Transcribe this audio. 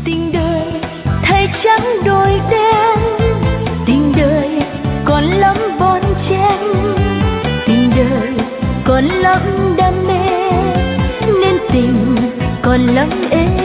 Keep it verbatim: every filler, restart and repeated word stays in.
Tình đời thay trắng đổi đen, tình đời còn lắm bon chen, tình đời còn lắm đam mê, nên tình còn lắm êm.